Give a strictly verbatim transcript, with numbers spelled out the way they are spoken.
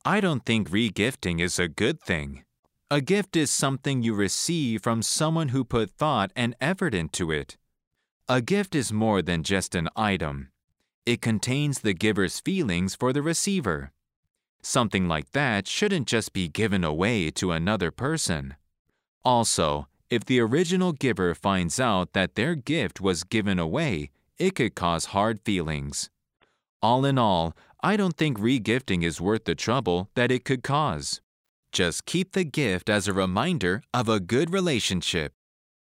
I don't think regifting is a good thing. A gift is something you receive from someone who put thought and effort into it. A gift is more than just an item. It contains the giver's feelings for the receiver. Something like that shouldn't just be given away to another person. Also, if the original giver finds out that their gift was given away, it could cause hard feelings. All in all, I don't think regifting is worth the trouble that it could cause. Just keep the gift as a reminder of a good relationship.